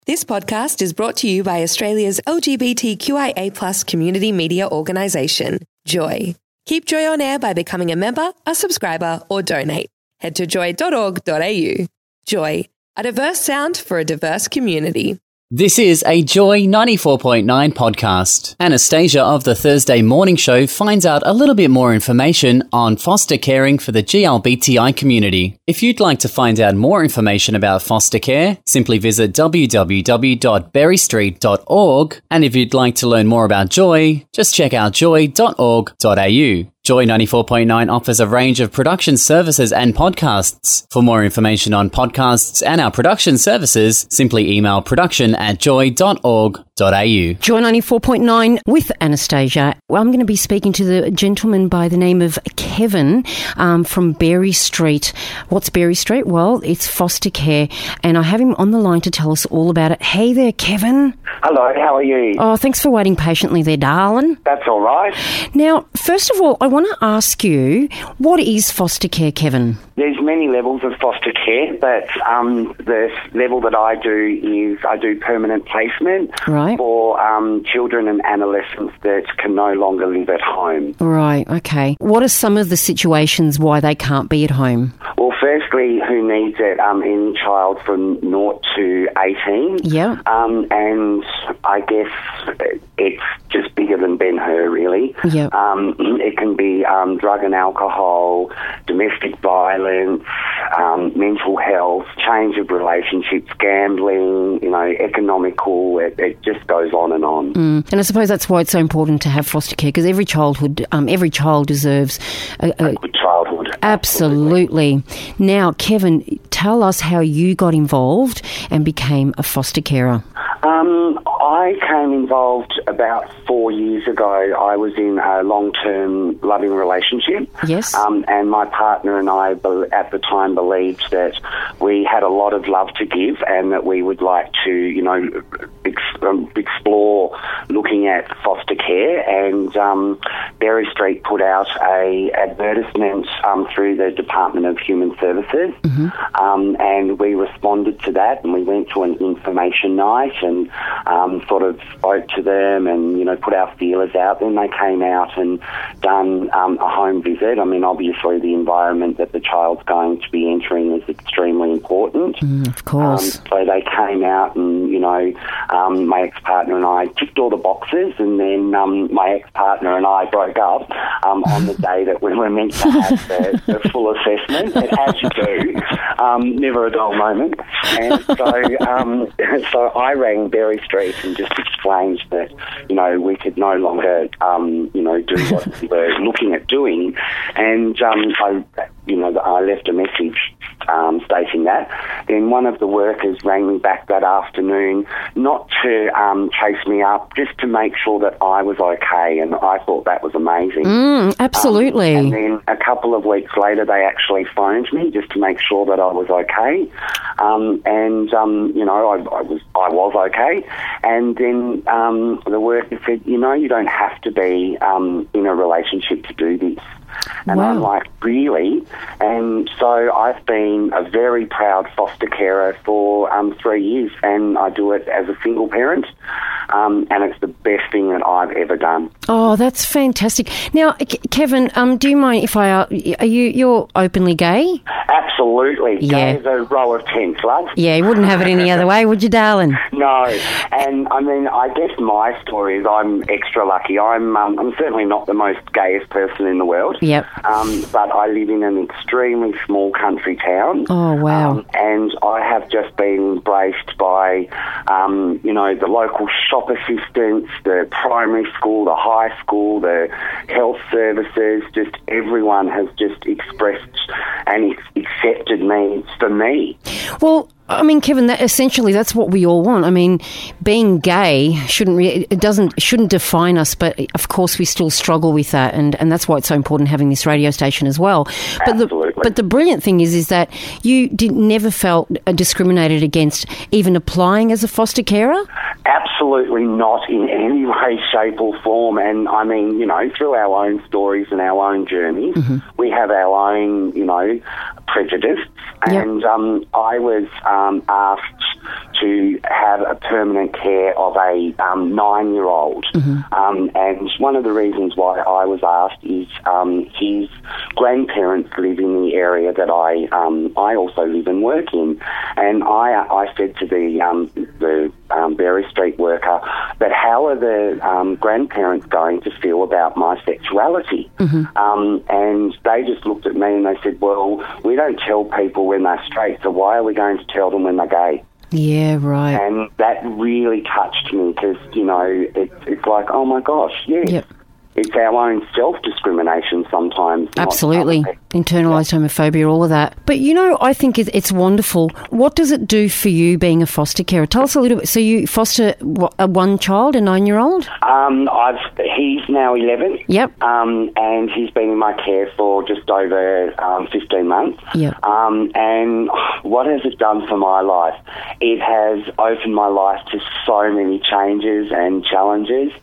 This podcast is brought to you by Australia's LGBTQIA+ community media organisation, Joy. Keep Joy on air by becoming a member, a subscriber, or donate. Head to joy.org.au. Joy, a diverse sound for a diverse community. This is a Joy 94.9 podcast. Anastasia of the Thursday Morning Show finds out a little bit more information on foster caring for the GLBTI community. If you'd like to find out more information about foster care, simply visit www.berrystreet.org. And if you'd like to learn more about Joy, just check out joy.org.au. Joy 94.9 offers a range of production services and podcasts. For more information on podcasts and our production services, simply email production@joy.org.au. Joy 94.9 with Anastasia. Well, I'm going to be speaking to the gentleman by the name of Kevin from Berry Street. What's Berry Street? Well, it's foster care, and I have him on the line to tell us all about it. Hey there, Kevin. Hello, how are you? Oh, thanks for waiting patiently there, darling. That's all right. Now, first of all, I want to ask you, what is foster care, Kevin? There's many levels of foster care, but the level that I do is I do permanent placement for children and adolescents that can no longer live at home. Right, okay. What are some of the situations why they can't be at home? Well, firstly, who needs it? Any child from 0 to 18. Yeah. And I guess it's just bigger than Ben-Hur, really. Yeah. It can be drug and alcohol, domestic violence, mental health, change of relationships, gambling, economical, it just goes on and on. And I suppose that's why it's so important to have foster care, because every child deserves a good childhood. Absolutely. Now, Kevin, tell us how you got involved and became a foster carer. I came involved about 4 years ago. I was in a long-term loving relationship. Yes. And my partner and I at the time believed that we had a lot of love to give and that we would like to, explore looking at foster care. And Berry Street put out a advertisement through the Department of Human Services. Mm-hmm. And we responded to that, and we went to an information night and sort of spoke to them and, put our feelers out. Then they came out and done a home visit. I mean, obviously the environment that the child's going to be entering is extremely important. Of course. So they came out and, my ex-partner and I ticked all the boxes, and then my ex-partner and I broke up on the day that we were meant to have the full assessment, as you do. Never a dull moment. And so I rang Berry Street and just explained that, we could no longer, do what we were looking at doing. And I left a message stating that. Then one of the workers rang me back that afternoon, not to chase me up, just to make sure that I was okay, and I thought that was amazing. Absolutely. And then a couple of weeks later, they actually phoned me just to make sure that I was okay. I was okay. And then the worker said, you don't have to be in a relationship to do this. And wow. I'm like, really? And so I've been a very proud foster carer for 3 years, and I do it as a single parent, and it's the best thing that I've ever done. Oh, that's fantastic. Now, Kevin, do you mind if you're openly gay? Absolutely. Yeah. Gay is a row of tents, love. Yeah, you wouldn't have it any other way, would you, darling? No. And, I mean, I guess my story is I'm extra lucky. I'm certainly not the most gayest person in the world. Yep. But I live in an extremely small country town. Oh, wow. And I have just been embraced by, the local shop assistants, the primary school, the high school, the health services. Just everyone has just expressed and accepted me for me. Well, I mean, Kevin, that's what we all want. I mean, being gay shouldn't define us, but of course we still struggle with that, and that's why it's so important having this radio station as well. But the brilliant thing is that you never felt discriminated against even applying as a foster carer? Absolutely not in any way, shape or form. And I mean, through our own stories and our own journeys, we have our own, prejudiced, and I was asked to have a permanent care of a 9-year-old. And one of the reasons why I was asked is his grandparents live in the area that I also live and work in. And I said to the Berry Street worker that how are the grandparents going to feel about my sexuality? And they just looked at me and they said, well, we don't tell people when they're straight, so why are we going to tell them when they're gay? Yeah, right. And that really touched me because, you know, it's like, oh my gosh, yes. Yep. It's our own self-discrimination sometimes. Absolutely. Internalised homophobia, all of that. But, you know, I think it's wonderful. What does it do for you being a foster carer? Tell us a little bit. So you foster one child, a 9-year-old? He's now 11. Yep. And he's been in my care for just over 15 months. Yep. And what has it done for my life? It has opened my life to so many changes and challenges.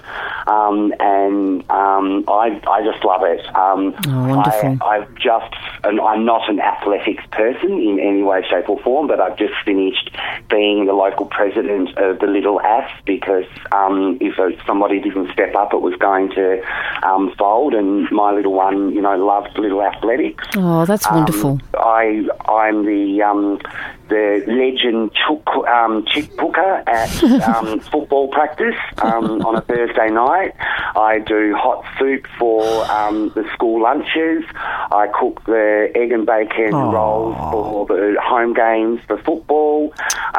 I just love it. Wonderful. I'm not an athletics person in any way, shape or form, but I've just finished being the local president of the Little Aths because if somebody didn't step up, it was going to fold, and my little one, you know, loved little athletics. Oh, that's wonderful. I'm the legend chick hooker at football practice on a Thursday night. I do hot soup for the school lunches. I cook the egg and bacon rolls for the home games for football.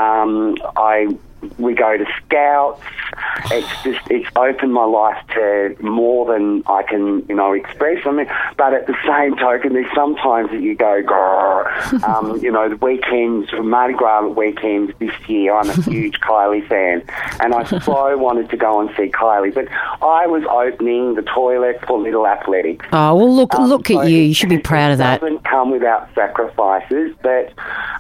We go to Scouts. It's opened my life to more than I can, you know, express. I mean, but at the same token, there's sometimes that you go, grrr. You know, the weekends, Mardi Gras weekends this year, I'm a huge Kylie fan, and I so wanted to go and see Kylie, but I was opening the toilet for Little Athletics. Oh, well, look at you. You should be proud of that. It doesn't come without sacrifices, but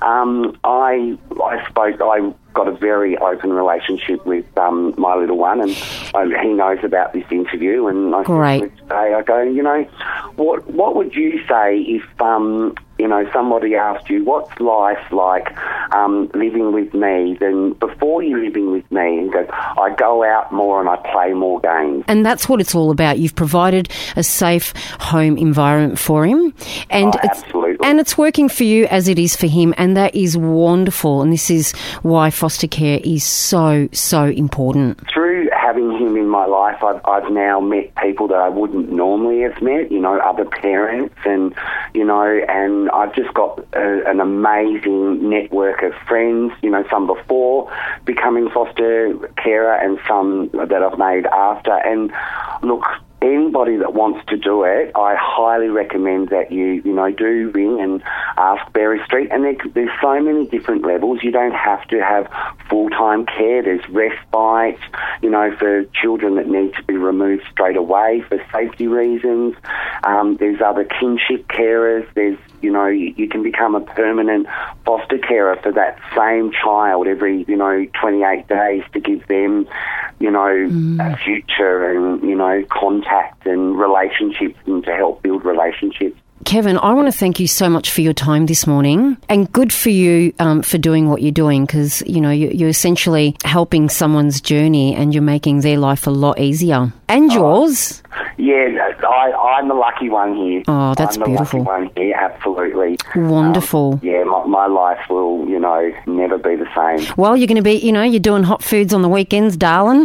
I got a very open relationship with my little one, and he knows about this interview. And I said today, I go, you know, what would you say if you know, somebody asked you, what's life like living with me? Then before you living with me, and go, I go out more and I play more games. And that's what it's all about. You've provided a safe home environment for him, and absolutely. And it's working for you as it is for him, and that is wonderful. And this is why foster care is so, so important. Through having him in my life, I've now met people that I wouldn't normally have met, you know, other parents, and, you know, and I've just got an amazing network of friends, you know, some before becoming foster carer and some that I've made after. And look, anybody that wants to do it, I highly recommend that you know, do ring and ask Berry Street. And there's so many different levels. You don't have to have full-time care. There's respite, you know, for children that need to be removed straight away for safety reasons. There's other kinship carers. There's, you know, you can become a permanent foster carer for that same child every, you know, 28 days to give them, you know, a future and, you know, contact and relationships, and to help build relationships. Kevin, I want to thank you so much for your time this morning, and good for you for doing what you're doing, because, you know, you're essentially helping someone's journey and you're making their life a lot easier. And yours. Yeah, I'm the lucky one here. Oh, that's beautiful. I'm the lucky one here, absolutely. Wonderful. Yeah, my life will, you know, never be the same. Well, you're going to be, you know, you're doing hot foods on the weekends, darling.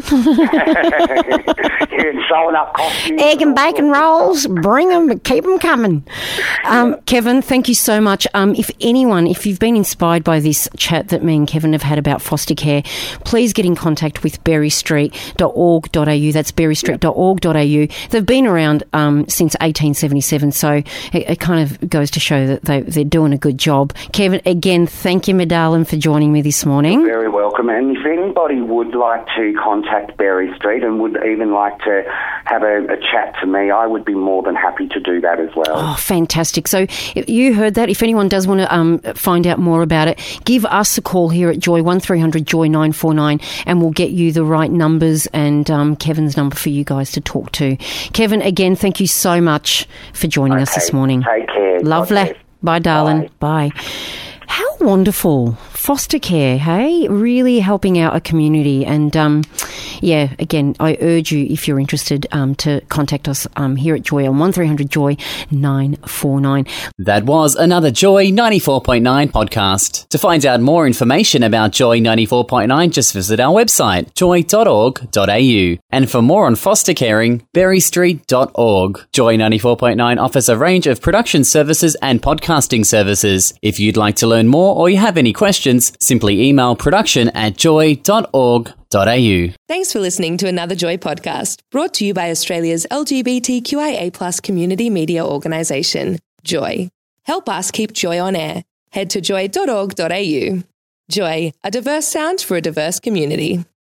Sewing up costumes. Egg and bacon rolls, bring them, but keep them coming. Kevin, thank you so much. If you've been inspired by this chat that me and Kevin have had about foster care, please get in contact with berrystreet.org.au. That's berrystreet.org.au. They've been around since 1877, so it kind of goes to show that they're doing a good job. Kevin, again, thank you, my darling, for joining me this morning. You're very welcome. And if anybody would like to contact Berry Street and would even like to have a chat to me, I would be more than happy to do that as well. Oh, fantastic. So you heard that. If anyone does want to find out more about it, give us a call here at Joy, 1300 Joy 949, and we'll get you the right numbers and Kevin's number for you guys to talk to. Kevin, again, thank you so much for joining us this morning. Take care. Lovely. Bye, darling. Bye. How wonderful. Foster care, hey? Really helping out a community. And, again, I urge you, if you're interested, to contact us here at Joy on 1300 Joy 949. That was another Joy 94.9 podcast. To find out more information about Joy 94.9, just visit our website, joy.org.au. And for more on foster caring, berrystreet.org. Joy 94.9 offers a range of production services and podcasting services. If you'd like to learn more or you have any questions, simply email production@joy.org.au. Thanks for listening to another Joy podcast, brought to you by Australia's LGBTQIA+ community media organisation, Joy. Help us keep Joy on air. Head to joy.org.au. Joy, a diverse sound for a diverse community.